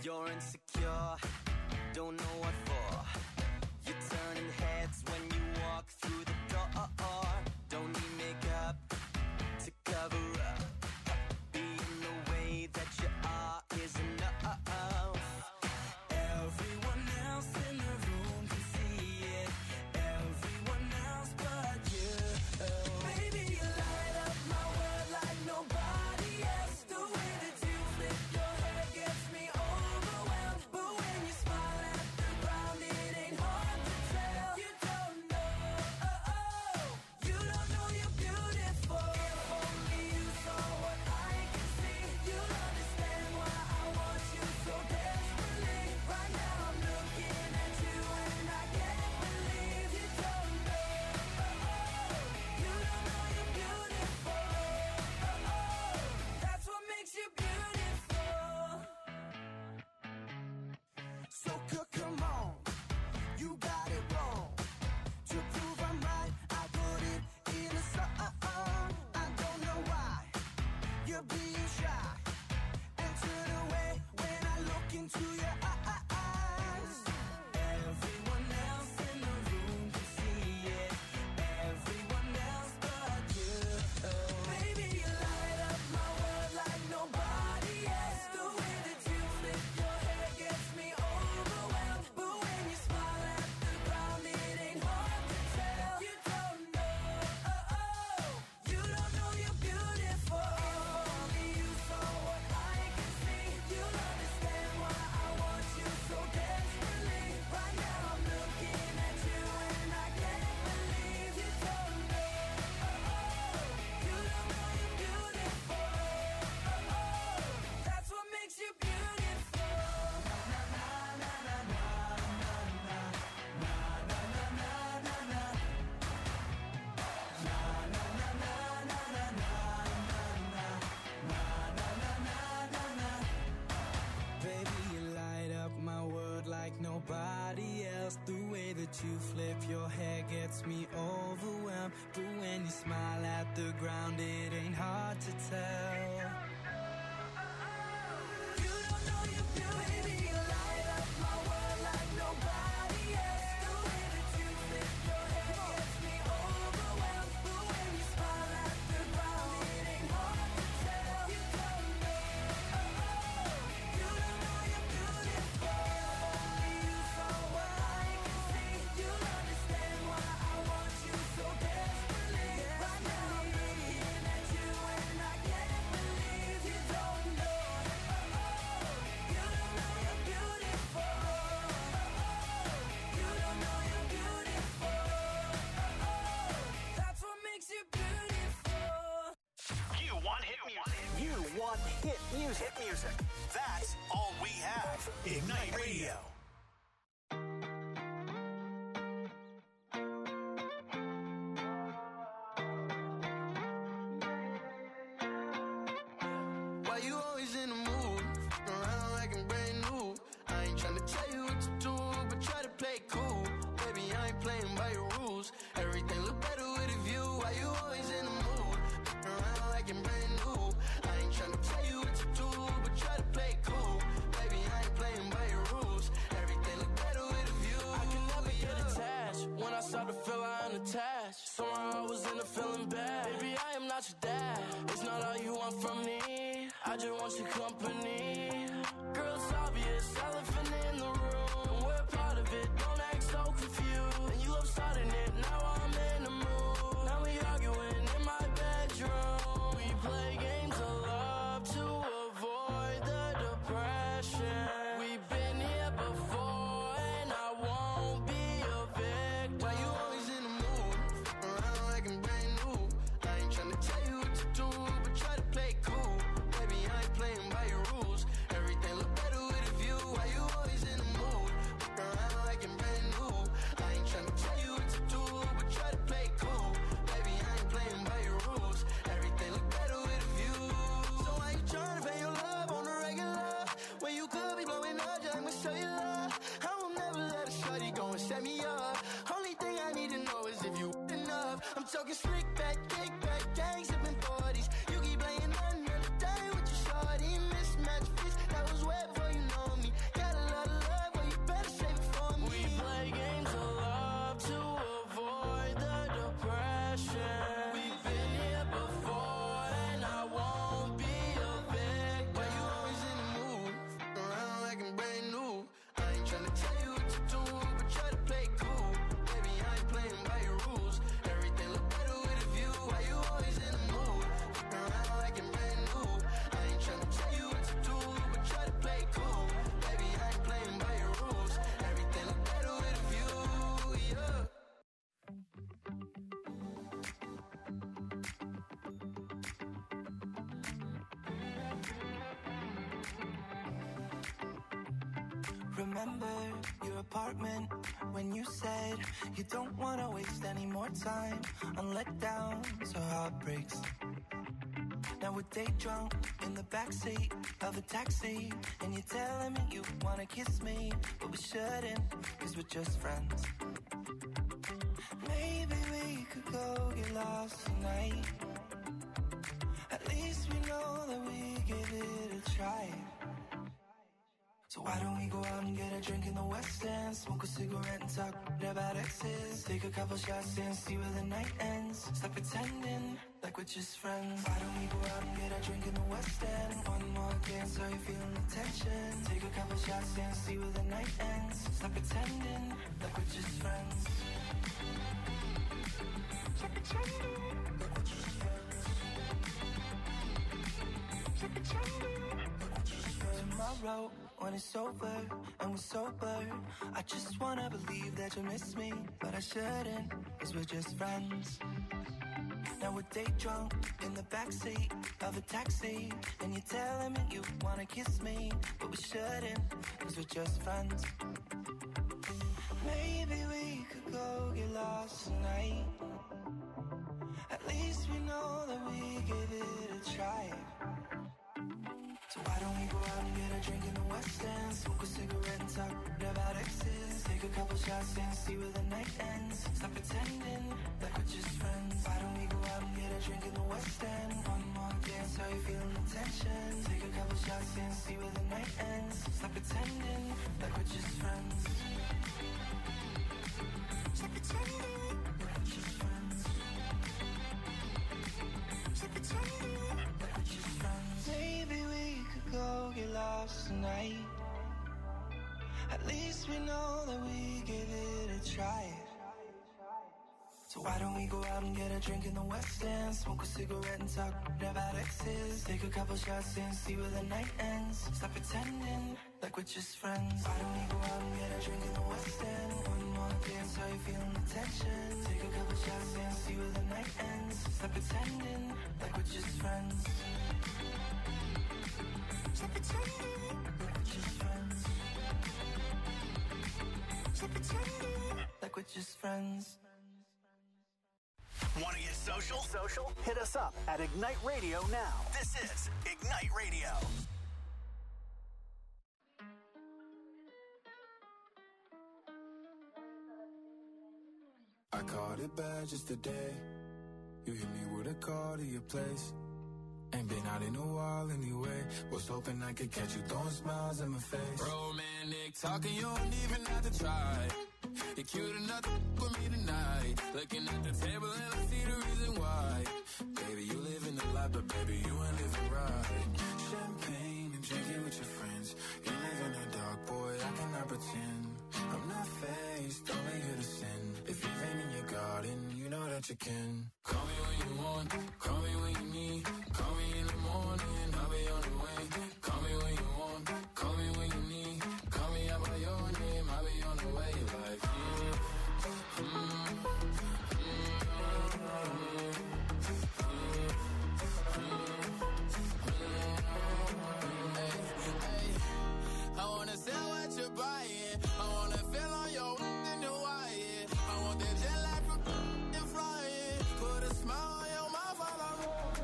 You're insecure, don't know what for. You're turning heads when you walk through the door. Don't need makeup to cover up. Being the way that you are is enough. Everyone else in the room can see it. Everyone else but you. Baby, you light up my world like nobody else. The way that you flip your hair gets me overwhelmed. But when you smile at the ground, it ain't hard to tell. You don't know, you don't know you're beautiful. If only you saw what I can see, you'll understand why I want you so desperately. Right now I'm looking at you and I can't believe you don't know, you don't know you're beautiful. That's what makes you beautiful. So come on, you got it wrong. To prove I'm right, I put it in a song. I don't know why you're being shy and turn away when I look into your eyes. Everyone else in the room can see it. Everyone else but you. Baby, you light up my world like nobody else. The way that you flip your hair gets me overwhelmed. But when you smile at the ground, it ain't hard to tell. You don't know, you don't know you're beautiful. If only you saw what I can see, you'll understand why I want you so desperately. Right now I'm looking at you and I can't believe you don't know, you don't know you're beautiful. That's what makes you beautiful. Baby, you light up my world like nobody else. The way that you flip your hair gets me overwhelmed. But when you smile at the ground, it ain't hard to tell. You don't know you're beautiful. Baby, you light up my world like nobody else. The way that you flip your hair gets me overwhelmed. But when you smile at the ground, it ain't hard to tell. You don't know, you don't know you're beautiful. Only you saw what I can see, you'll understand why I want you so desperately. Right now I'm looking at you and I can't believe you don't know, you don't know you're beautiful. You don't know you're beautiful. That's what makes you beautiful. You want hit music. You want hit music. Hit music. That's all we have. Ignite Radio. Why you always in the mood? Around like I'm brand new. I ain't tryna tell you what to do, but try to play cool. Baby, I ain't playing by your rules. Everything look better with a view. Why you always in the mood? Around like I'm brand new. I ain't tryna tell you what to do, but try to play cool. Baby, I ain't playing by your rules. Everything look better with a view. I can never get attached. When I start to feel I'm unattached, somehow I was in a feeling bad. Baby, I am not your dad. It's not all you want from me. I just want your company. Girl, it's obvious, elephant in the room, and we're part of it. Don't act so confused. And you love starting it. Now I'm in the mood. Now we arguing in my bedroom. We play games of love to avoid the depression. We've been here before, and I won't be a victim. Why you always in the mood? Around like I'm brand new. I ain't tryna tell you what to do, but try to play cool. Baby, I ain't playing by your rules. Everything look better with a view. Why you always in the mood? Around like I'm brand new. I ain't tryna tell you what to do, but try to play cool. Baby, I ain't playing by your rules. Everything look better with a view. So why you tryna pay your love on the regular when you could be blowing up just with cellular? I will never let a shorty go and set me up. Only thing I need to know is if you enough. I'm talking slick back, kick back, gang sipping 40s. You keep playing another day with your shorty. Mismatch fits, that was way before you know me. Remember your apartment when you said you don't want to waste any more time on letdowns or heartbreaks. Now we're day drunk in the backseat of a taxi, and you're telling me you want to kiss me, but we shouldn't, cause we're just friends. Maybe we could go get lost tonight. At least we know that we gave it a try. So why don't we go out and get a drink in the West End, smoke a cigarette and talk about exes, take a couple shots and see where the night ends. Stop pretending like we're just friends. Why don't we go out and get a drink in the West End? One more dance, are you feeling the tension? Take a couple shots and see where the night ends. Stop pretending like we're just friends. Stop pretending like we're just friends. Stop pretending like we're just friends. Tomorrow, when it's over and we're sober, I just wanna believe that you miss me, but I shouldn't, cause we're just friends. Now we're day drunk in the backseat of a taxi, and you're telling me you wanna kiss me, but we shouldn't, cause we're just friends. Maybe we could go get lost tonight. At least we know that we gave it a try. So why don't we go out and get a drink in the West End, smoke a cigarette and talk about exes, take a couple shots and see where the night ends. Stop pretending like we're just friends. Why don't we go out and get a drink in the West End? One more dance, how you feeling the tension? Take a couple shots and see where the night ends. Stop pretending like we're just friends. Stop pretending like we're just friends. Stop pretending like we're just friends. Maybe we could go get lost tonight. At least we know that we gave it a try. So why don't we go out and get a drink in the West End, smoke a cigarette and talk about exes, take a couple shots and see where the night ends. Stop pretending like we're just friends. Why don't we go out and get a drink in the West End? One more dance, how you feeling the tension? Take a couple shots and see where the night ends. Stop pretending like we're just friends. Stop pretending like we're just friends. Stop pretending like we're just friends. Want to get social? Social? Hit us up at Ignite Radio now. This is Ignite Radio. I caught it bad just today. You hit me with a call to your place. Ain't been out in a while anyway. Was hoping I could catch you throwing smiles in my face. Romantic talking, you don't even have to try. You're cute enough to with me tonight. Looking at the table and I see the reason why. Baby, you living the life, but baby, you ain't living right. Champagne and drinking with your friends. You live in the dark, boy, I cannot pretend. I'm not faced, only here to sin. If you've been in your garden, you know that you can. Call me when you want, call me when you need. Call me in the morning, I'll be on the way. Call me when you want, call me when you need. Call me out by your name, I'll be on the way. Like, I wanna sell what you're buying. I wanna feel on your in the wire. I want that jet lag from and flying. Put a smile on your mouth while I'm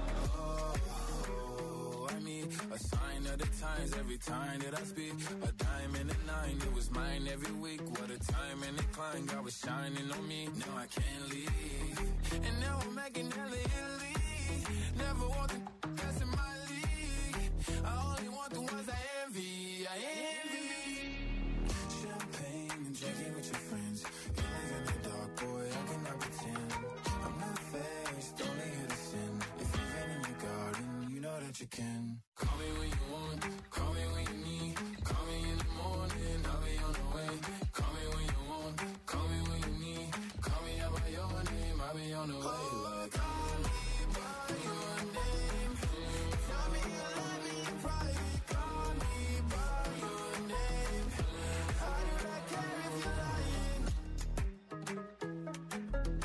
I mean, a sign of the times every time that I speak. A diamond and a nine, it was mine every week. What a time and a climb, God was shining on me. Now I can't leave, and now I'm making hella Italy. Never want the that's in my league. I only want the ones I envy. I envy. Champagne and drinking with your friends. You live in the dark, boy, I cannot pretend. I'm not faced, only here to sin. If you've been in your garden, you know that you can. Call me when you want, call me when you need. Call me in the morning, I'll be on the way. Call me when you want, call me when you need. Call me out by your name, I'll be on the way. Like, call me by your name. Tell me you love me in private. Call me by your name. How do I care if you're lying?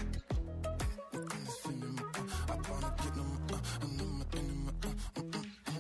I wanna get them,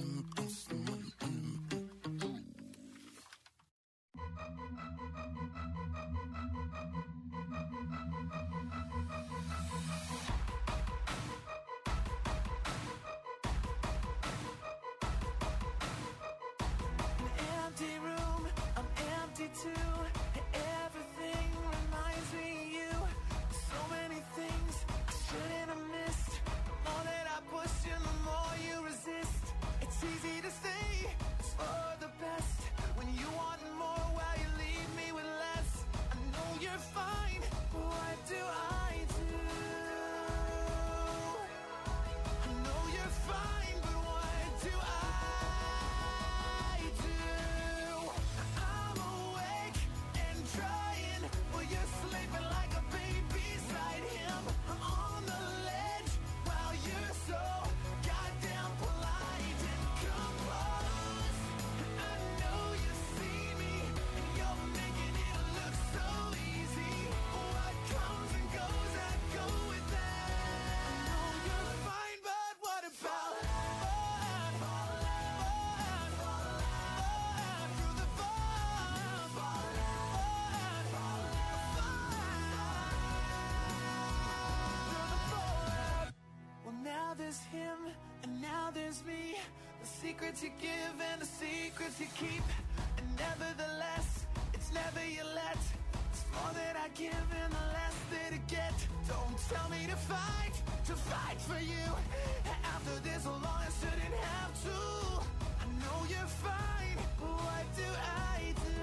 there's him, and now there's me. The secrets you give and the secrets you keep. And nevertheless, it's never you let. It's more that I give and the less that I get. Don't tell me to fight for you. After this long, I shouldn't have to. I know you're fine, but what do I do?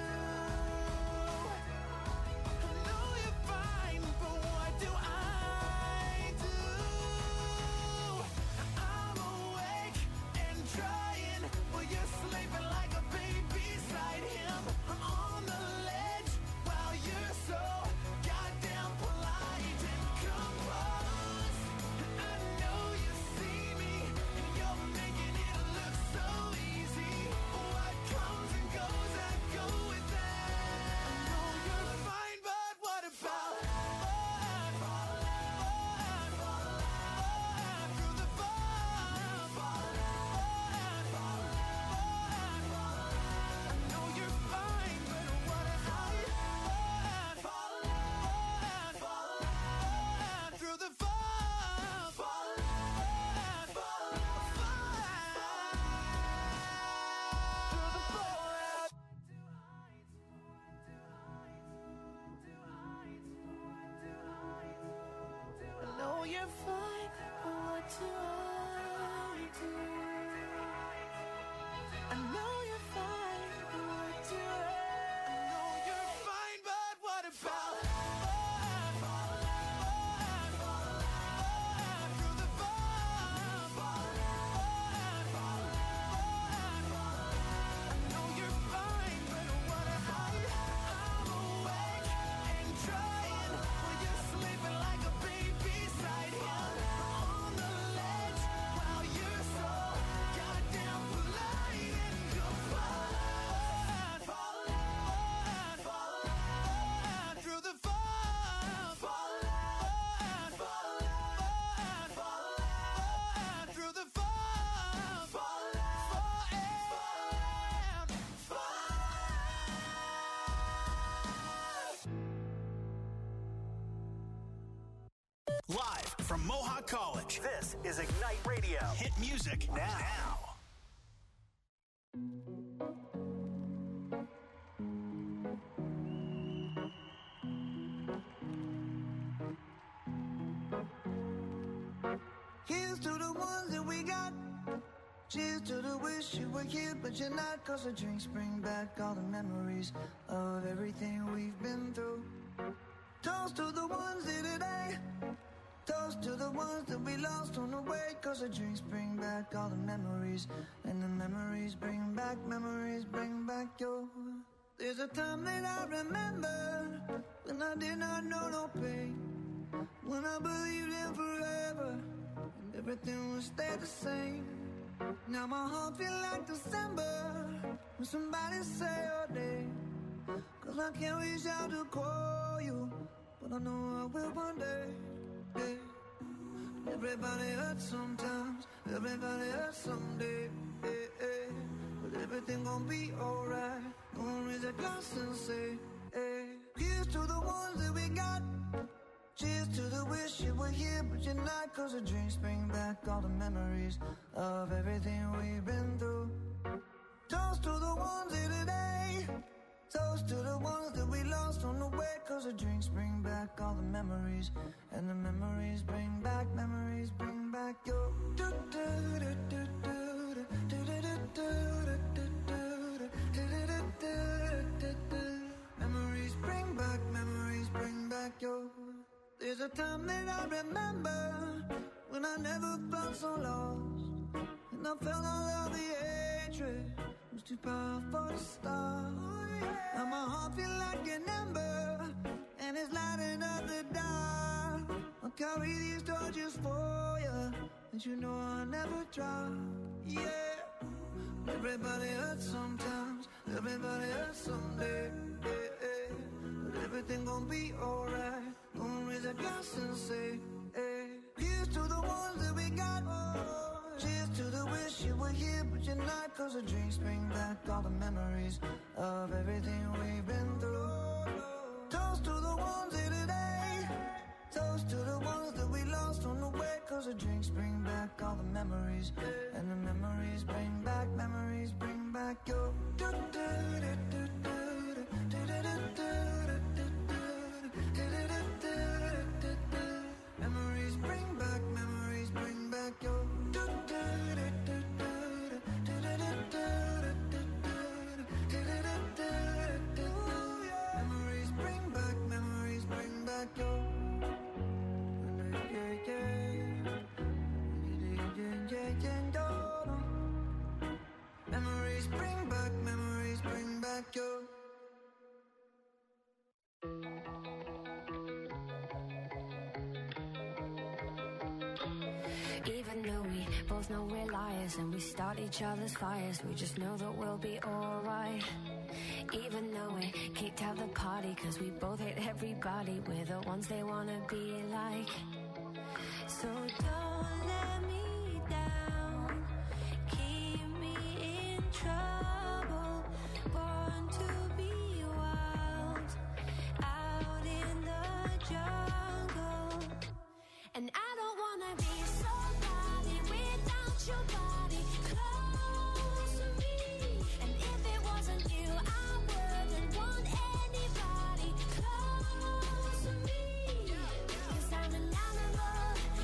I know you're fine, but what do I do? I'm awake and trying, but you're sleeping like a baby beside him. I'm on the ledge while you're so goddamn polite and composed. I know you see me, and you're making it look so easy. What comes and goes, I go with that. I know you're fine, but what about through the fun? I know you're fine, but what about through the fun? I know you're fine, but what do I do? I know you're fine, but what do I know you're fine, but what about through the fun? I know you're fine, but what about I'm awake and trying, but you're sleeping like a baby beside him. On the ledge while you're so goddamn polite and compliant. Through the fun. Through the fun. Live from Mohawk College. This is Ignite Radio. Hit music now. Here's to the ones that we got. Cheers to the wish you were here, but you're not. Cause the drinks bring back all the memories of everything we've been through. Toast to the ones here today. Toast to the ones that we lost on the way. Cause the drinks bring back all the memories. And the memories bring back your. There's a time that I remember when I did not know no pain. When I believed in forever and everything would stay the same. Now my heart feel like December when somebody say your name. Cause I can't reach out to call you, but I know I will one day. Yeah. Everybody hurts sometimes, everybody hurts someday. But everything gon' be alright. Gonna raise a glass and say, hey. Here's to the ones that we got. Cheers to the wish you were here, but you're not. Cause the drinks bring back all the memories of everything we've been through. Toast to the ones here today. Toast to the ones that we lost on the way. Cause the drinks bring back all the memories. And the memories bring back your. Memories bring back your. There's a time that I remember when I never felt so lost. And I felt all of the hatred was too powerful to stop. Now my heart feel like an ember, and it's lighting up the dark. I'll carry these torches for you, and you know I'll never drop. Yeah. Everybody hurts sometimes, everybody hurts someday. But everything gon' be alright. Gonna raise a glass and say, hey. Here's to the ones that we got. Cheers to the wish you were here, but you're not. Cause the drinks bring back all the memories of everything we've been through. Toast to the ones here today. Toast to the ones that we lost on the way. Cause the of drinks bring back all the memories, and the memories bring back your memories bring back your memories bring back your memories bring back your Even though we both know we're liars and we start each other's fires, we just know that we'll be alright. Even though we kicked out the party cause we both hate everybody, we're the ones they wanna be like. So don't let me down, keep me in trouble, born to be wild, out in the jungle. And I don't wanna be somebody without your body close to me. And if it wasn't you, I wouldn't want anybody close to me. Cause I'm an animal,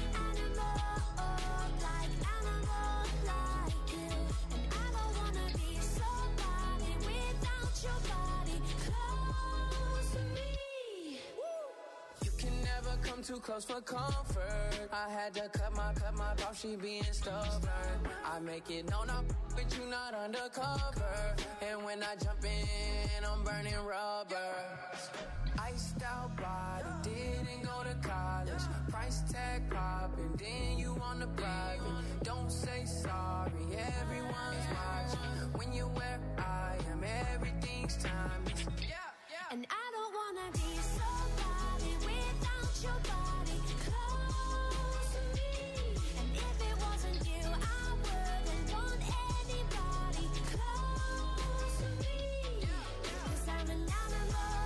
like you. And I don't wanna be somebody without your body close to me. You can never come too close for comfort. I had to cut my off, she being stubborn. I make it known I'm with you, not undercover. And when I jump in, I'm burning rubber. Iced out body, didn't go to college. Price tag popping, then you on the private. Don't say sorry, everyone's watching. When you're where I am, everything's timeless. And I don't wanna be somebody without your body close to me. And if it wasn't you, I wouldn't want anybody close to me. Cause I'm an animal,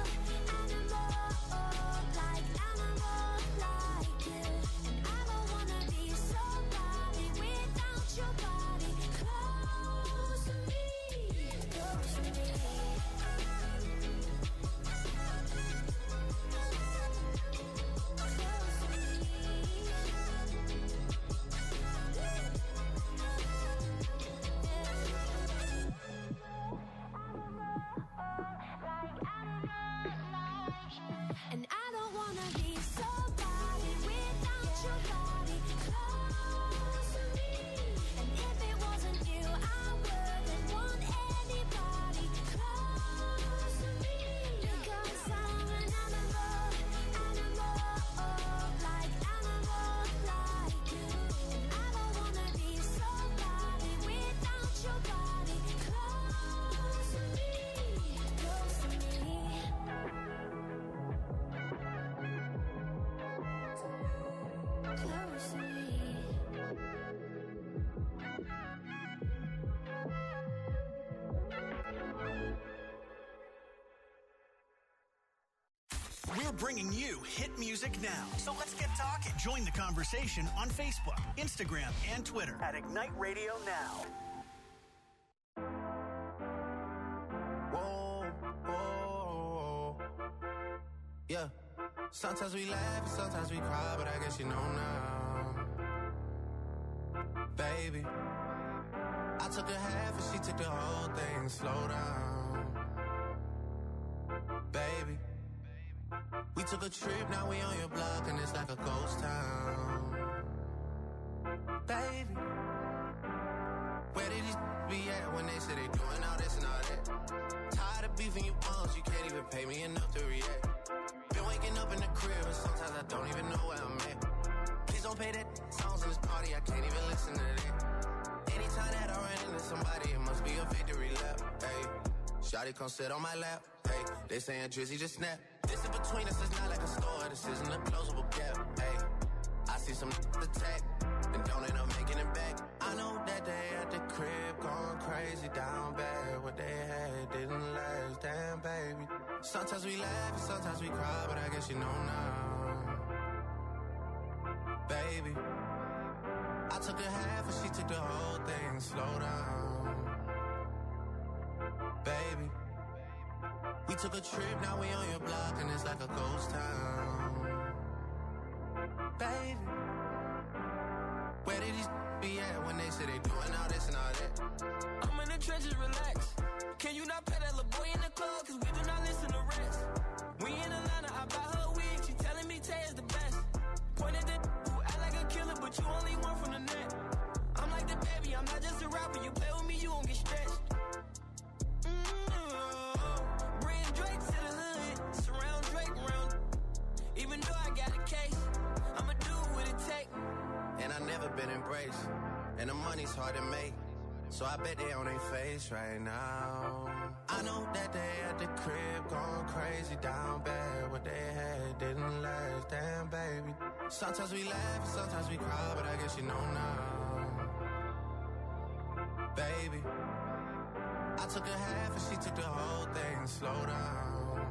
like you. And I don't wanna be somebody without your body close to me. Close to me. And I don't wanna be somebody without your body close to me. And if it wasn't you, I wouldn't want anybody close to me. Because I'm an animal, like you. And I don't wanna be somebody without your body close to me. Close to me. Close to me. We're bringing you hit music now. So let's get talking. Join the conversation on Facebook, Instagram, and Twitter At Ignite Radio Now. Whoa, whoa, yeah. Sometimes we laugh and sometimes we cry, but I guess you know now. Baby, I took a half and she took the whole thing. Slow down. Baby, we took a trip, now we on your block and it's like a ghost town. Baby, where did these be at when they say they doing all this and all that? Tired of beefing you bums, you can't even pay me enough to react. Been waking up in the crib and sometimes I don't even know where I'm at. Please don't pay that songs in this party, I can't even listen to that. Anytime that I run into somebody, it must be a victory lap. Hey, shawty come sit on my lap. Hey, they saying Drizzy just snap. This in between us is not like a store, this isn't a closable gap. Hey, I see some attack and don't end up making it back. I know that they at the crib going crazy down bad. What they had didn't last, damn baby. Sometimes we laugh and sometimes we cry, but I guess you know now. Baby, took a half and she took the whole thing. Slow down, baby. We took a trip, now we on your block and it's like a ghost town. Baby, where did these be at when they say they doing all this and all that? I'm in the trenches, relax. Can you not pay that little boy in the club? Cause we do not listen to rest. We in Atlanta, I buy her wig. She telling me Tay is the best. Pointed at who act like a killer, but you only one from the net. I'm like the baby, I'm not just a rapper. You play with me, you won't get stretched. Bring Drake to the hood. Surround Drake around. Even though I got a case, I'ma do what it take. And I never been embraced, and the money's hard to make, so I bet they on their face right now. I know that they at the crib going crazy down bad. What they had didn't last, damn baby. Sometimes we laugh, sometimes we cry, but I guess you know now. Baby, I took a half and she took the whole thing. Slow down,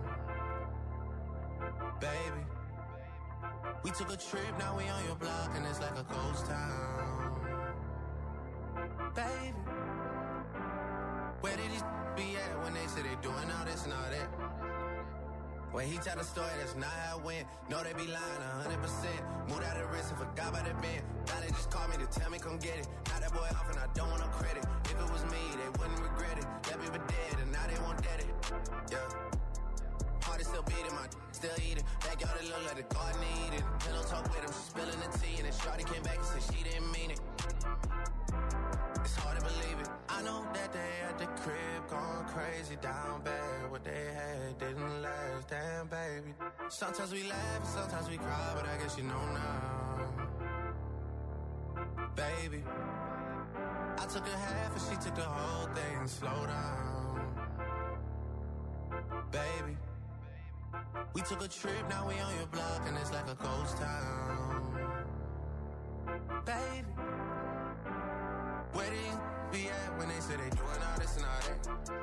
baby. We took a trip, now we on your block and it's like a ghost town. Baby, where did these be at when they say they doing all this and all that? When he tell the story, that's not how it went. No, they be lying 100%. Moved out of the risk and forgot about the bend. Now they just call me to tell me come get it. Now that boy off and I don't want no credit. If it was me, they wouldn't regret it. Left me for dead and now they won't dead it. Yeah. Heart is still beating, my still eating. Backyard it look like the garden eating. Pillow talk with him, she spilling the tea. And then shorty came back and said she didn't mean it. It's hard to believe it. I know that they at the crib going crazy down bad. What they had didn't last, damn baby. Sometimes we laugh and sometimes we cry, but I guess you know now. Baby, I took a half and she took the whole thing. Slow down, baby. We took a trip, now we on your block and it's like a ghost town. Baby, where did you be at when they say they doing all this and all that?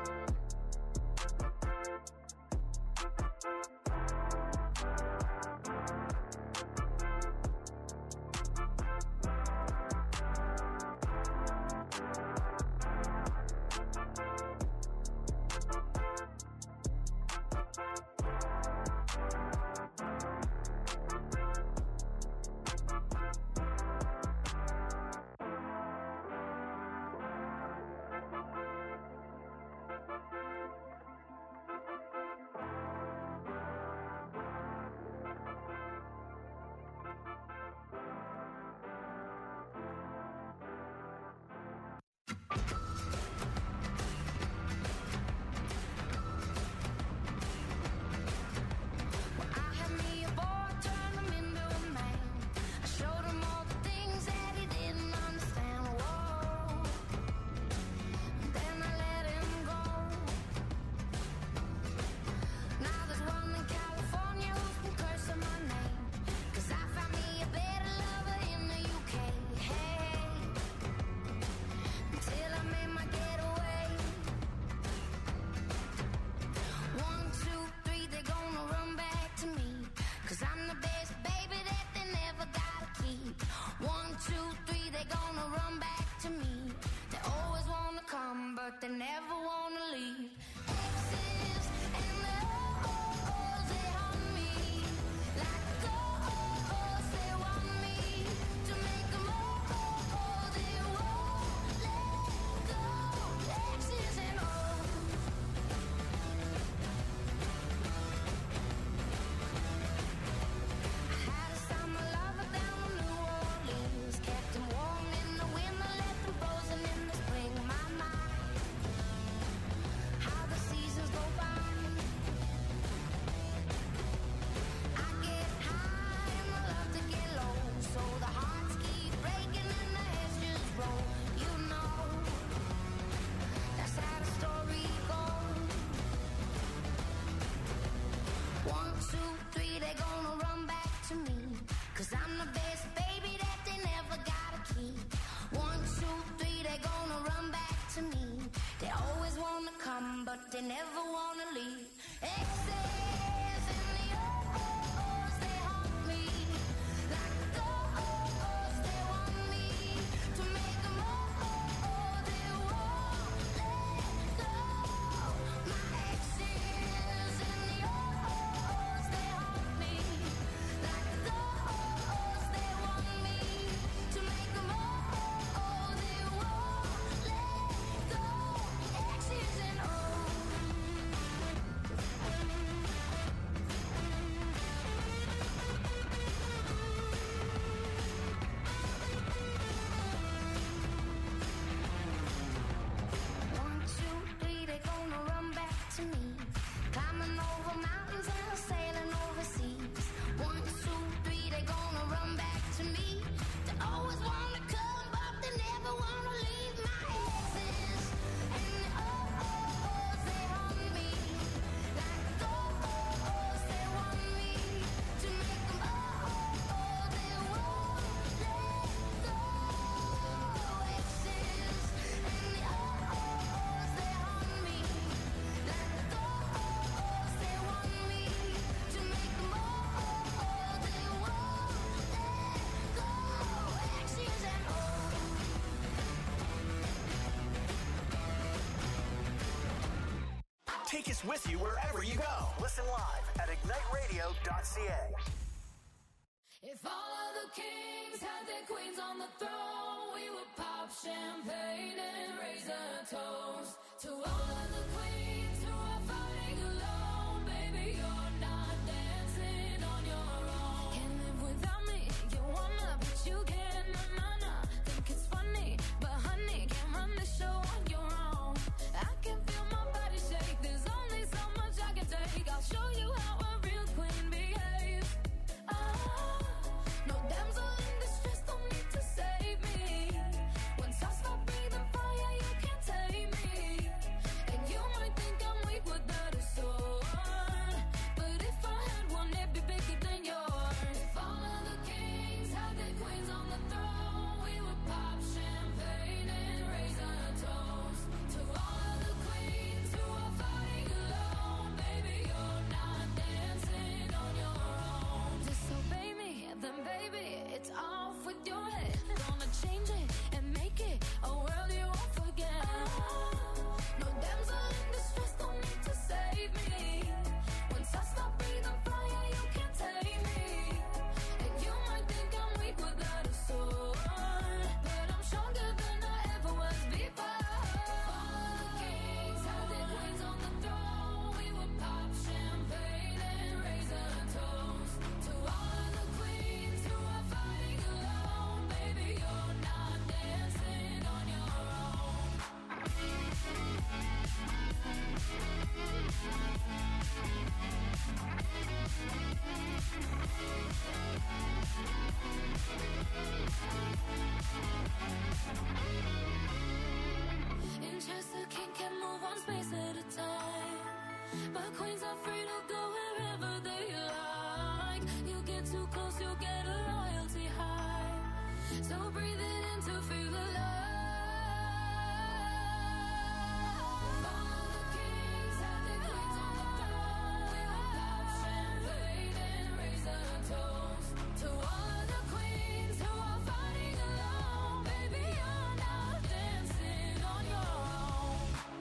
They never wanna leave. Exes and the O's, they haunt me. Like ghosts, they want me to make them all. They won't let go. Exes and O's. I had a summer lover down in New Orleans. Kept him warm in the winter, left him frozen in the spring. My mind. How the seasons go by. I get high and I love to get low. So the hearts keep breaking and the heads just roll. You know, that's how the story goes. 1, 2, 3, they gonna run back to me. 'Cause I'm the best baby that they never gotta keep. 1, 2, 3, they gonna run back to me. They always wanna come, but they never wanna leave. Exes and the O's, they haunt me. Like ghosts, they want me to take us with you wherever you go. Listen live at igniteradio.ca. If all of the kings had their queens on the throne, we would pop champagne and raise a toast to all of the queens who are fighting alone. Baby, you're not dancing on your own. Can't live without me, you wanna, but you can't, na-na-na. Think it's funny, but honey, can't run the show on your own. I can feel my body shake, there's only so much I can take. I'll show you how a real queen behaves. No damsel in distress, don't need to save me. Once I stop breathing fire, you can't tame me. And you might think I'm weak without a sword, but if I had one, it'd be bigger than yours. If all of the kings had their queens on the throne, we would pop champagne and raise a toast to all of the queens who are fighting alone. Baby, you're not dancing on your own. Disobey me, then baby, it's off with your head. Gonna change it and make it a world you won't forget. No damsel in distress, don't need to save me. Once I stop breathing fire, you can't tame me. And you might think I'm weak without a sword, but I'm stronger than I ever was before. All the kings had their queens on the throne. We would pop champagne and raise a toast to all of the queens who are fighting alone. Baby, you're not dancing on your own. In chess, the king can move one space at a time, but queens are free to go wherever they like. You get too close, you'll get a royalty high. So breathe it in to feel alive. All of the kings had their queens on the throne. We would pop champagne and raise a toast to all of the queens who are fighting alone. Baby, you're not dancing on your own.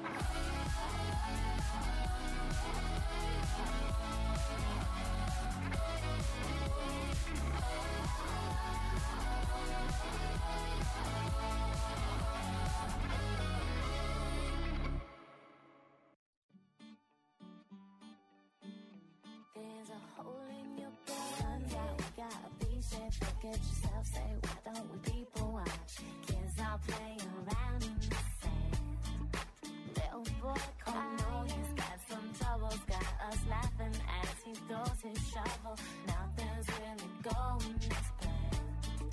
There's a hole in your brain. Turns out we gotta be safe. Look at yourself, say, why don't we people watch? Kids are playing around in the sand. Little boy crying, oh, he's got some troubles. Got us laughing as he throws his shovel. Nothing's really going as planned.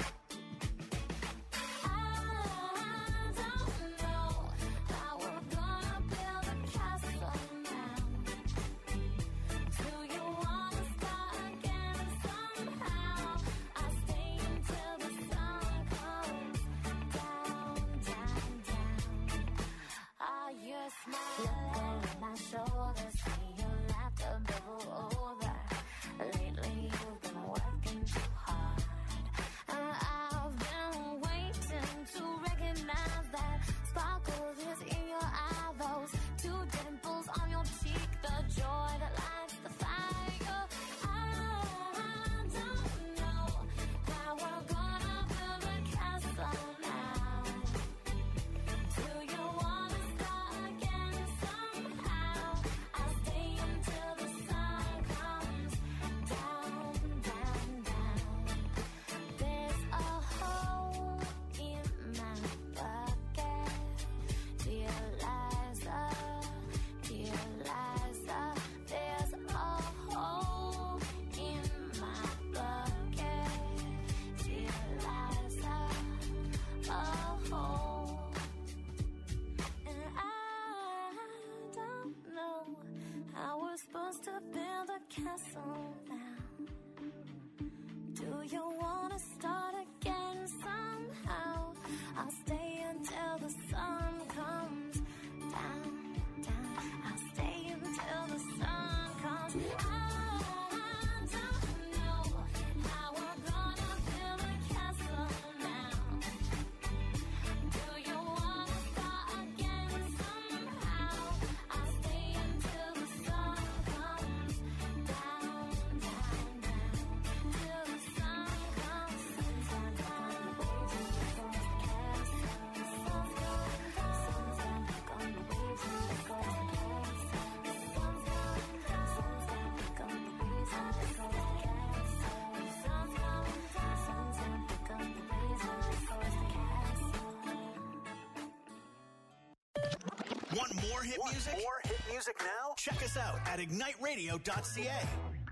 I don't know how we're gonna build a castle now. Do you wanna start again somehow? I stay until the sun comes down, down, down. Ah, you're smiling. Look over my shoulders, see your laughter bubble over. Lately you've been working too hard, and I've been waiting to recognize that sparkle is in your eye. Those two dimples on your cheek, the joy that lights the fire. I don't know how we're gonna build a castle now. Do you wanna start again somehow? I'll stay until the sun comes down, down, down. There's a hole in my bucket. Dear Liza, dear Liza. There's a hole in my bucket. Dear Liza, a hole. And I don't know how we're supposed to build a castle now. Do you wanna start again somehow? I'll stay until the sun comes down, down. I'll stay until the sun comes. I don't know how we're gonna build a castle now. Do you wanna start again somehow? I'll stay until Want more hit music? More hit music now? Check us out at igniteradio.ca.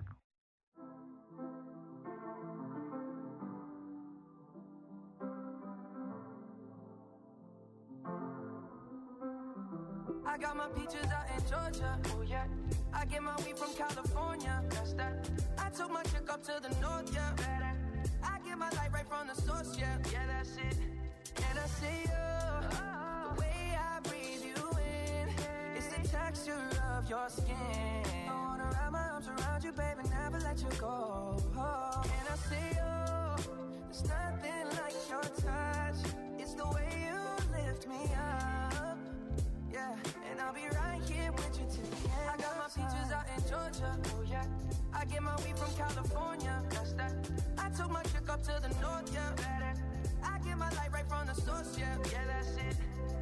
I got my peaches out in Georgia, oh yeah. I get my weed from California, that's that. I took my chick up to the north, yeah. I get my light right from the source, yeah. Yeah, that's it. And I see you, the way I breathe you in, it's the texture of your skin. I wanna wrap my arms around you, baby, never let you go. And I see you, there's nothing like your touch. It's the way you lift me up. Yeah, and I'll be right here with you till the end. I got my peaches out in Georgia, oh yeah. I get my weed from California, that's that. I took my chick up to the north, yeah. I get my light right from the source, yeah. Yeah, that's it.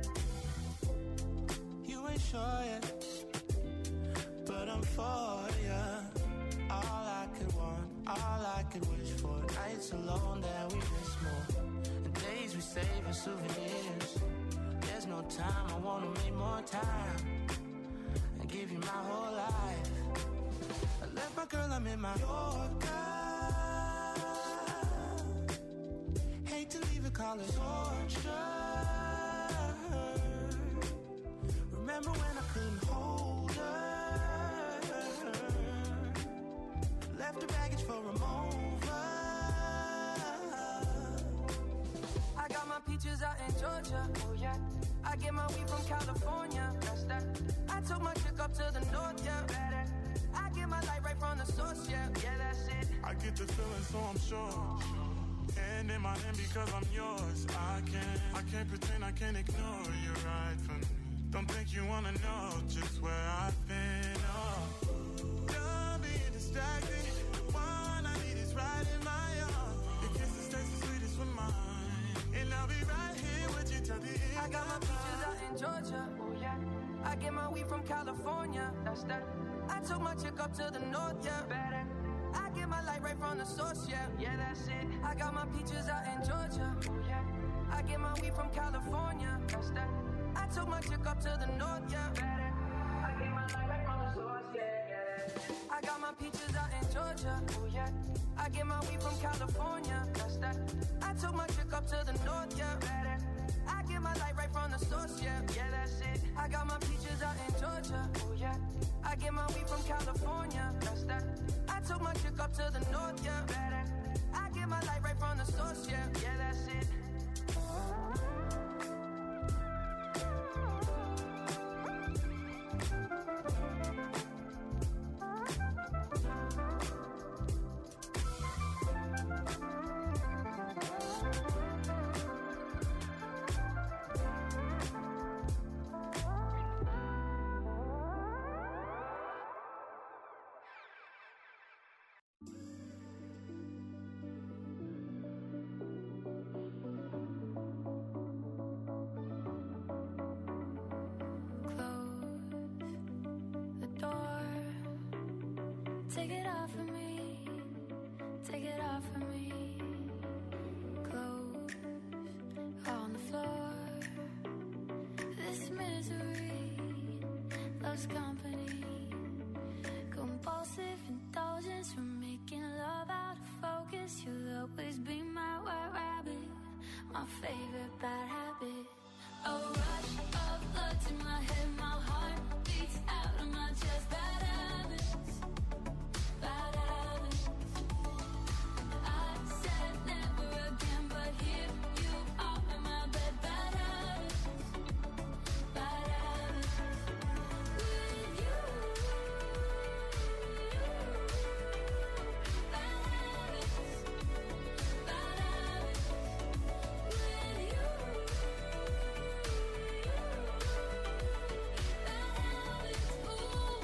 You ain't sure yet, but I'm for ya. All I could want, all I could wish for. Nights alone that we miss more, and days we save as souvenirs. There's no time, I wanna make more time and give you my whole life. I left my girl, I'm in my Yorker. Hate to leave it, call it torture. Remember when I couldn't hold her? Left her baggage for a mover. I got my peaches out in Georgia, oh yeah. I get my weed from California, that's that. I took my chick up to the north, yeah. I get my light right from the source, yeah. Yeah, that's it. I get the feeling, so I'm sure. Hand in my hand because I'm yours. I can't pretend, I can't ignore you right from me. Don't think you wanna know just where I've been. Oh, done being distracted. The one I need is right in my arms. Your kisses taste the sweetest with mine, and I'll be right here with you till the end. I got my peaches out in Georgia, oh yeah. I get my weed from California, that's that. I took my chick up to the north, yeah. I get my light right from the source, yeah. Yeah, that's it. I got my peaches out in Georgia, oh yeah. I get my weed from California, that's that. I took my chick up to the north, yeah. I get my light right from the source, yeah. I got my peaches out in Georgia, oh yeah. I get my weed from California, that's that. I took my chick up to the north, yeah. I get my light right from the source, yeah. Yeah, that's it. I got my peaches out in Georgia, oh yeah. I get my weed from California, that's that. I took my chick up to the north, yeah. I get my light right from the source, yeah. Yeah, that's it. Take it off of me, take it off of me. Clothes on the floor. This misery loves company. Compulsive indulgence from making love out of focus. You'll always be my white rabbit, my favorite bad habit. A rush of blood to my head, my heart beats out of my chest. Bad habits. Bad habits. I said never again, but here you are in my bed. Bad habits. Bad habits. With you. Bad habits. Bad habits. With you. Bad habits. Ooh.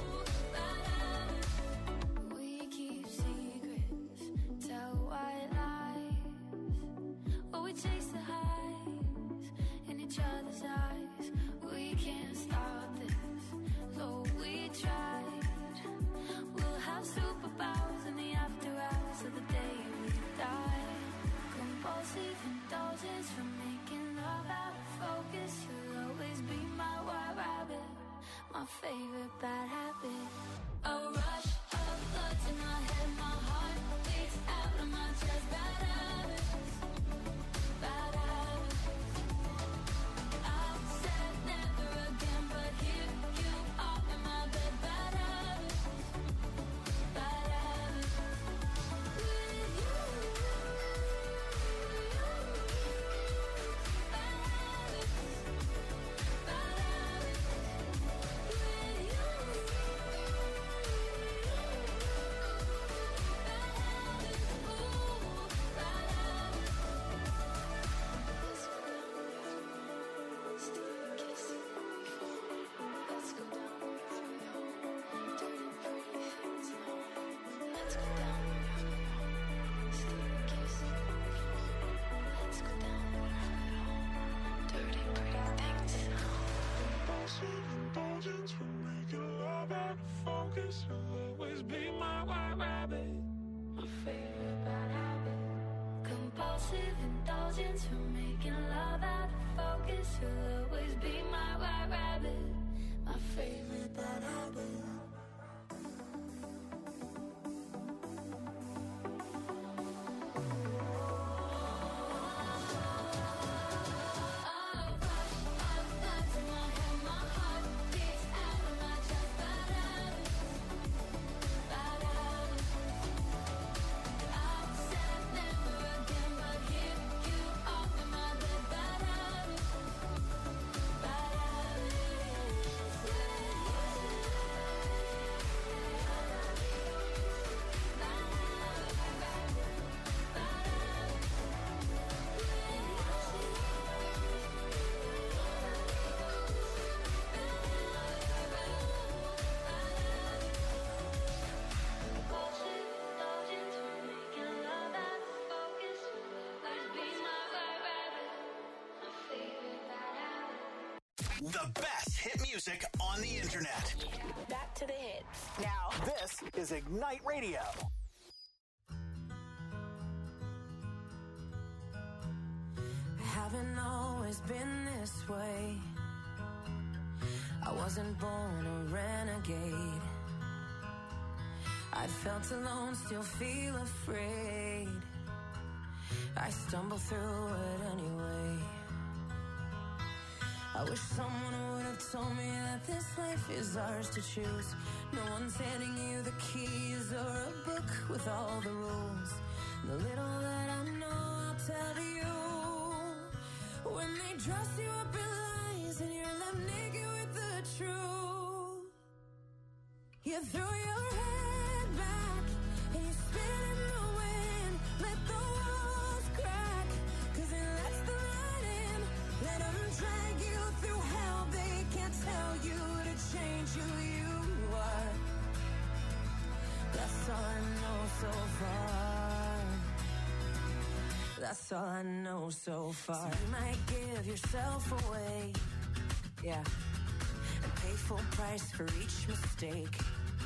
Compulsive indulgence, we're making love out of focus. You'll always be my white rabbit, my favorite bad habit. The best hit music on the internet. Back to the hits. Now, this is Ignite Radio. Haven't always been this way. I wasn't born a renegade. I felt alone, still feel afraid. I stumble through it anyway. I wish someone would have told me that this life is ours to choose. No one's handing you the keys or a book with all the rules. The little that I know, I'll tell you. When they dress you up in lies and you're left naked with the truth, you throw your head back and you spin in the wind. Let the walls crack, 'cause it lets the light in. Let them drag you through hell. They can't tell you to change who you are. That's all I know so far. That's all I know so far. So you might give yourself away, yeah, and pay full price for each mistake.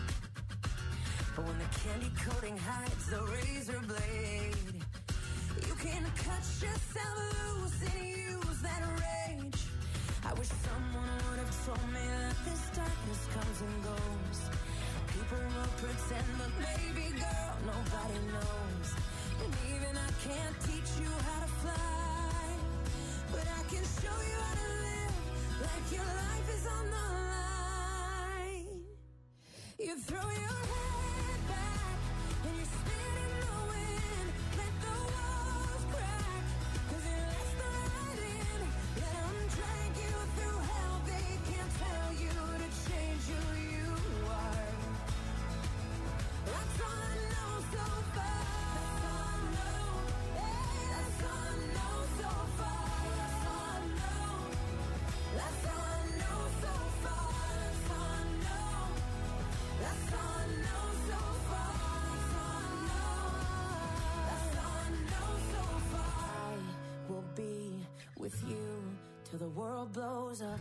But when the candy coating hides the razor blade, you can cut yourself loose and use that rage. I wish someone would have told me that this darkness comes and goes. People will pretend, but baby girl, nobody knows. And even I can't teach you how to fly, but I can show you how to live like your life is on the line. You throw your head back and you spin in the wind. Let the walls crack, 'cause it lets the light in. Let them drag you through hell. They can't tell you to change who you are. That's all I know so far. That's all I know. Hey, that's all I know so far. That's all I know. That's all I know so far. That's all I know. That's all I know so far. That's all I know. That's all I know so far. I will be with you till the world blows up.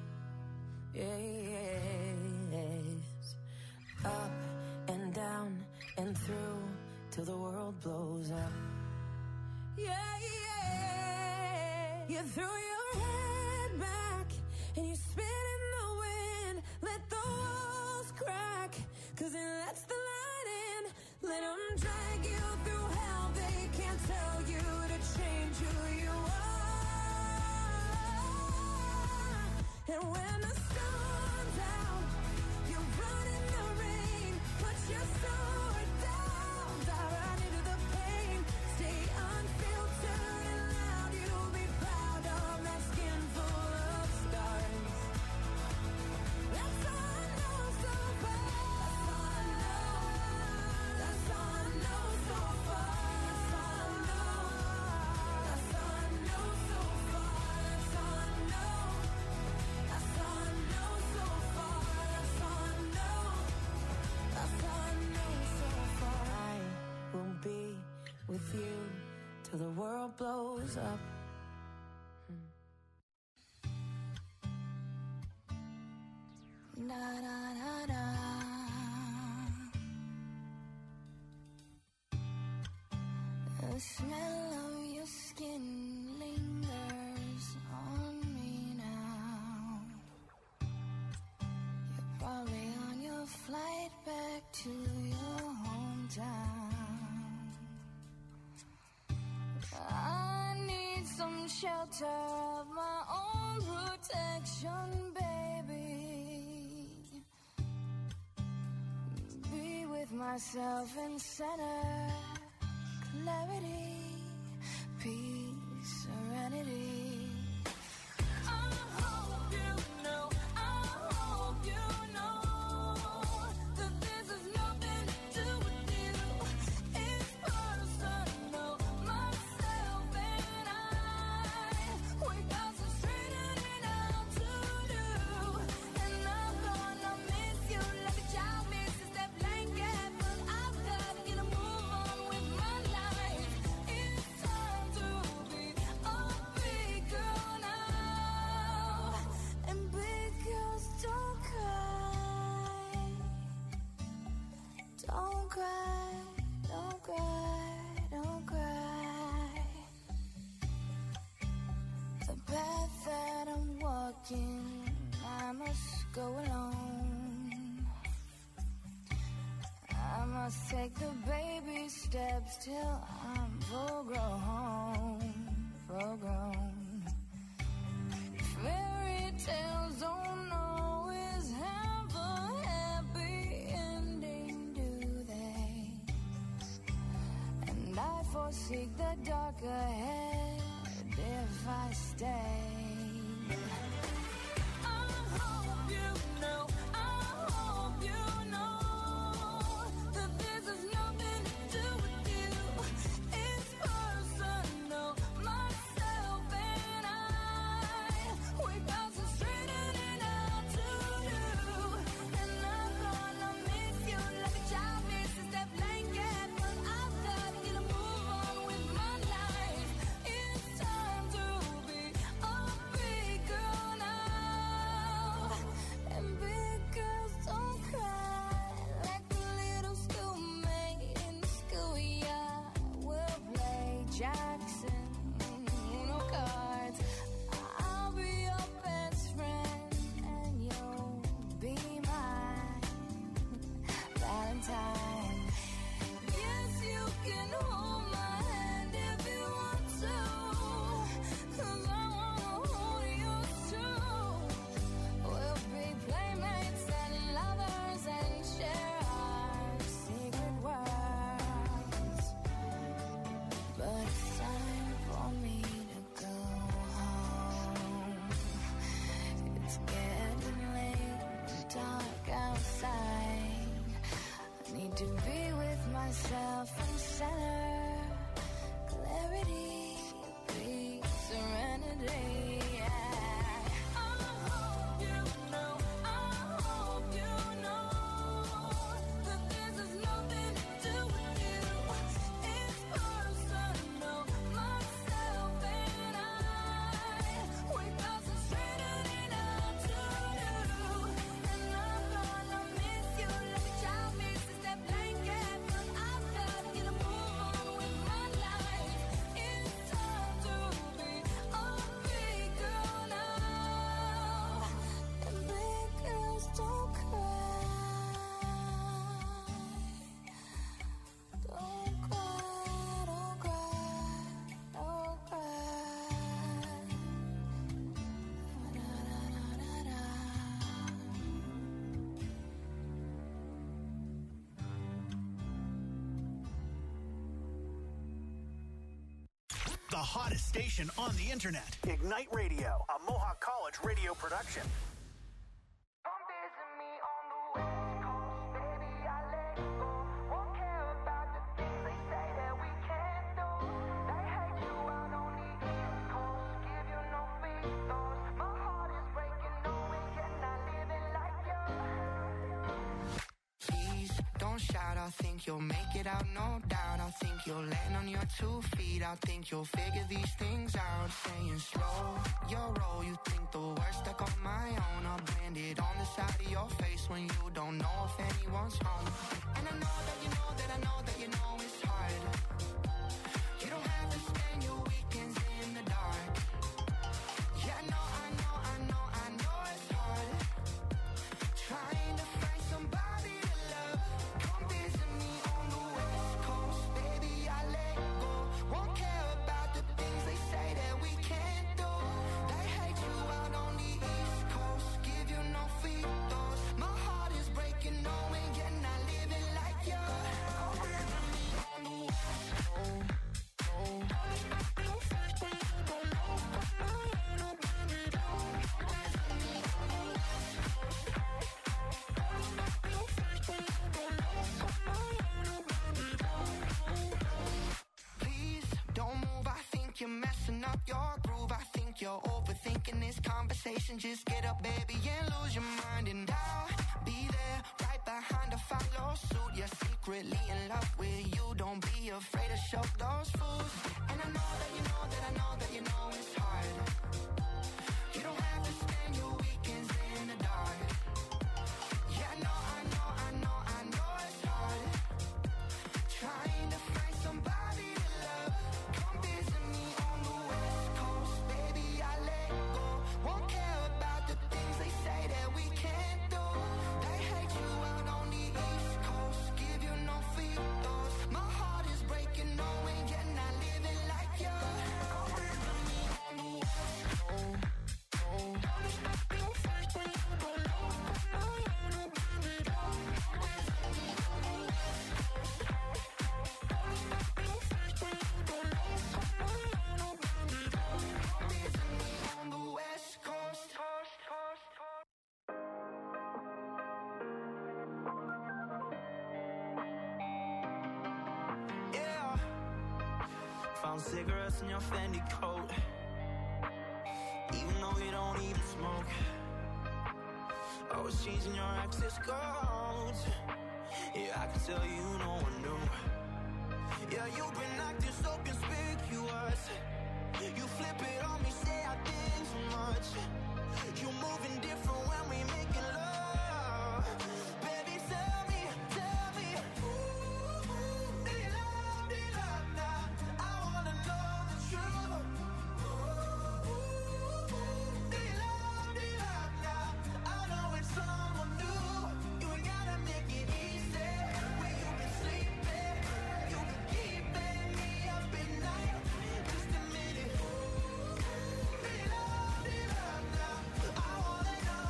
Yes. Up and down and through till the world blows up. Yeah, yeah. You throw your head back and you spin in the wind. Let the walls crack, 'cause it lets the light in. Let them drag you through hell. They can't tell you to change who you are. And when the sun's out, you run in the rain. Put your sword down, dive right into the pain. Stay unfiltered and loud. You'll be proud of that skin full of scars. That's all I know so far. That's all I know so far. That's all I know. That's all I know so far. That's all I know. That's all I know so far. world blows up. Da da da da. The smell of your skin lingers on me now. You're probably on your flight back to your hometown. I need some shelter of my own protection, baby. Be with myself in center, clarity, peace, serenity. I hope you know, I hope you know that this has nothing to do with you. It's personal, myself and I. We got some straightening out to do, and I'm gonna miss you like a child misses that blanket, but I've gotta get a move on with my life. It's time to be a big girl now, and big girls don't cry. Don't cry, don't cry, don't cry. The path that I'm walking, I must go alone. I must take the baby steps till I'm full grown, full grown. Fairy tales don't always have a happy ending, do they? And I foresee the dark ahead if I stay. I hope you know, I hope you know that this has nothing to do with you. It's personal, myself and I. We got some straightening out to do, and I'm gonna miss you like a child misses that blanket, but I've gotta get a move on with my life. It's time to be a big girl now, and big girls don't cry like a little schoolmate in the schoolyard. We'll play Jackson, Uno cards. I'll be your best friend, and you'll be my Valentine. Yes, you can hold my hand if you want to, 'cause I wanna hold yours too. We'll be playmates and lovers and share our secret worlds. But it's time for me to go home. It's getting late and dark outside. I need to be with myself in center, clarity, peace, serenity. I hope you know, I hope you know that this has nothing to do with you. It's personal, myself and I. We got some straightening out to do, and I'm gonna miss you like a child misses that blanket, but I've gotta get a move on with my life. It's time to be a big girl now, and big girls don't cry. Don't cry, don't cry, don't cry. Da, da, da, da, da. The hottest station on the internet. Ignite Radio, a Mohawk College radio production. Come visit me on the West Coast, baby, I let go. Won't care about the things they say that we can't do. They hate you out on the East Coast, give you no free throws. My heart is breaking, knowing you're not living like you. Please don't don't shout, I think you'll make it out, no doubt. I think you'll land on your 2 feet. I think you'll figure these things out. Saying slow your roll, you think the worst stuck on my own. I'll brand it on the side of your face when you don't know if anyone's home. And I know that you know that I know that you know it's hard. You don't have to spend your weekends in the dark. Yeah, I know, I know, I know, I know it's hard. Trying to find somebody to love. Come visit me on the West Coast, baby, I let go. Won't care about the things they say that we can't do. They hate you out on the East Coast, give you no free throws. My heart is breaking, knowing you're not living like you. Come visit me on the West Coast. Please don't move, I think you're messing up your groove. I think you're overthinking this conversation. Just get up, baby, and lose your mind. And I'll be there, right behind to follow suit. You're secretly in love with you. Don't be afraid to show those fools. And I know that you know that I know that you know it's hard. You don't have to spend your weekends in the dark. Yeah, I know, I know, I know, I know it's hard. Trying to find somebody to love. Come visit me on the West Coast, baby, I let go. Won't care about the things they say that we can't do. They hate you out on the East Coast, give you no free throws. My heart is breaking, knowing you're not living like you. Come visit me on the West Coast. On the West Coast. Yeah. Found cigarettes in your Fendi coat, even though you don't even smoke. I was changing your access codes. Yeah, I can tell you no one knew. Yeah, you've been acting so conspicuous. You flip it on me, say I think too much. You moving different when we making love. Baby, tell me, ooh, they love now. I wanna know the truth. Ooh, they love now. I know it's someone new. You ain't gotta make it easy. Where you been sleeping, you been keeping me up at night. Just a minute. They love now. I wanna know.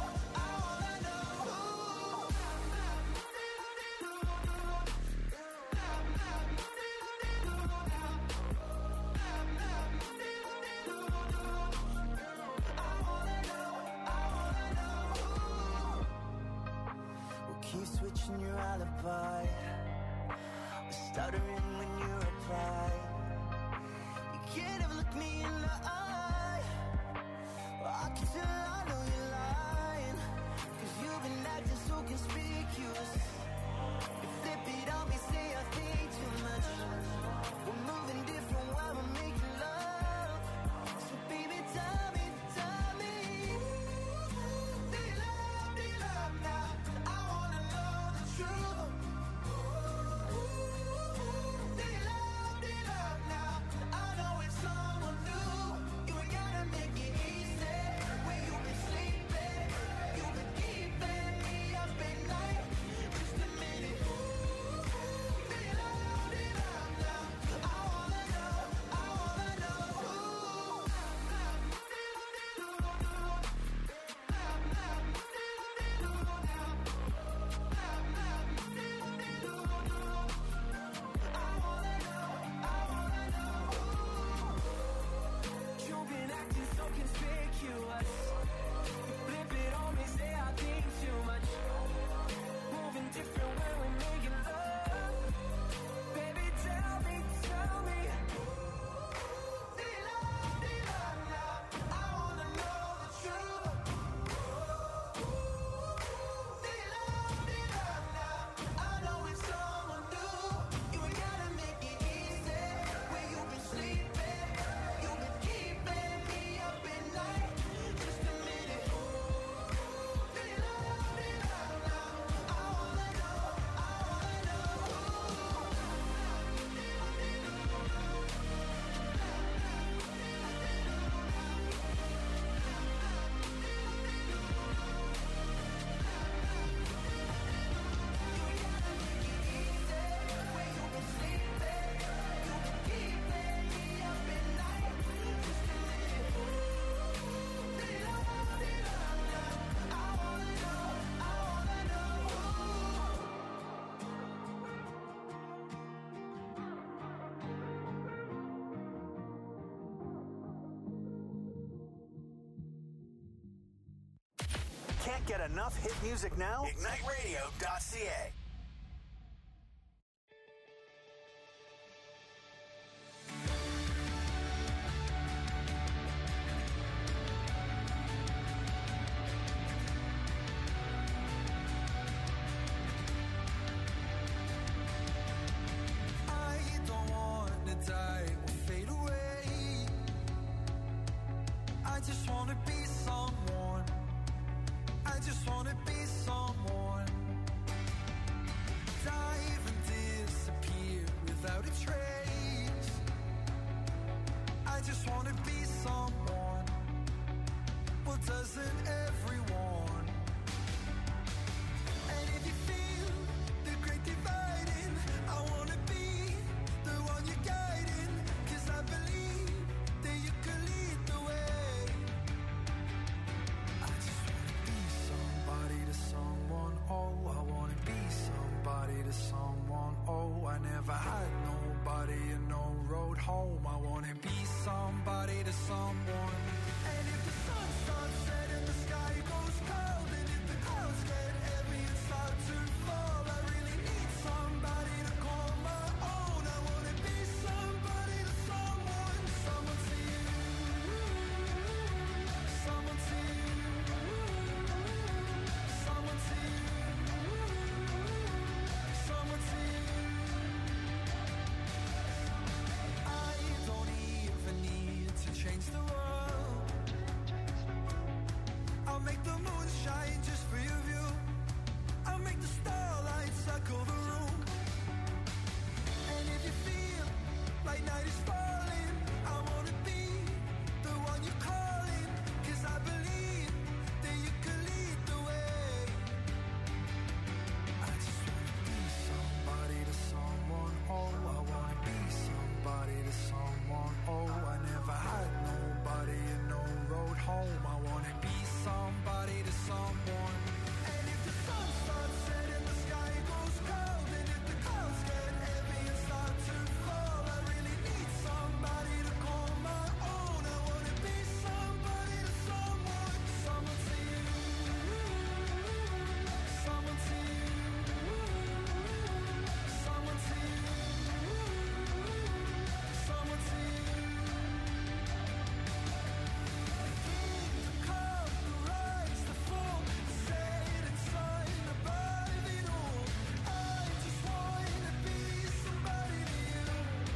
We'll keep switching your alibi. We're stuttering when you reply. You can't ever look me in the eye. Well, I can tell I know you're lying. 'Cause you've been acting so conspicuous. You flip it on me, say I think too much. We're moving different while we're making love. So baby, tell me. They love now. I wanna know the truth. They love now. I know it's someone new. You ain't gotta make it easy. Where you been sleeping, you been keeping me up at night. Can't get enough hit music now? IgniteRadio.ca. Die or fade away. I just wanna be someone. I just wanna be someone. Dive and disappear without a trace. I just wanna be someone. Well, doesn't everyone? And if you feel the great dividing, I wanna be the one you guiding, 'cause I believe that you can lead the way. I just wanna be somebody to someone, oh, I wanna be somebody to someone, oh, I never had nobody and no road home, I wanna be somebody to someone. And if the sun starts setting, the sky goes cold, and if the clouds get heavy and start to fall, I really need somebody to call my own. I wanna be somebody to someone, someone to you, someone to you, someone to you, someone to you. I don't even need to change the world. I'll make the moon shine just for your view. I'll make the starlight circle the room. And if you feel like night is falling, I wanna be the one you're calling, 'cause I believe that you can lead the way. I just wanna be somebody to someone, oh, I wanna be somebody to someone, oh, I never had nobody and no road home, I wanna be somebody to someone. And if the sun starts setting, the sky goes cold, and if the clouds get heavy and start to fall, I really need somebody to call my own. I wanna be somebody to someone, someone to you, someone to you, someone to you, someone to you. The come, the rise, the fall, the setting sun above it all. I just wanna be somebody to you.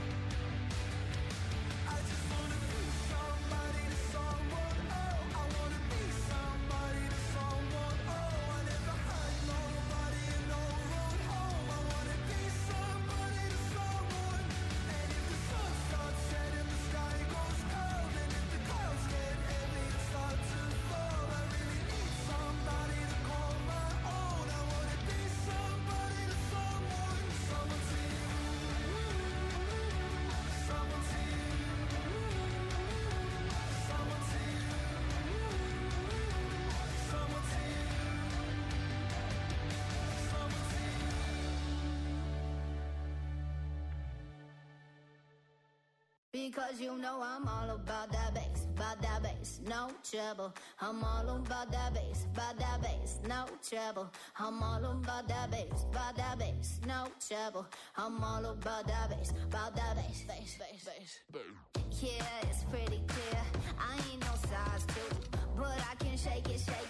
I just wanna be somebody to someone, oh, I wanna be somebody to someone, oh, I never had nobody and no road home, I wanna be somebody to someone. And if the sun starts setting, the sky goes cold, and if the clouds get heavy and start to fall, I really need somebody to call my own. I wanna be somebody to someone, someone to you, someone to you, someone to you, someone to you, someone to you. Because you know I'm all about that bass, no trouble. I'm all about that bass, no trouble. I'm all about that bass, no trouble. I'm all about that bass, bass. Yeah, it's pretty clear. I ain't no size 2, but I can shake it,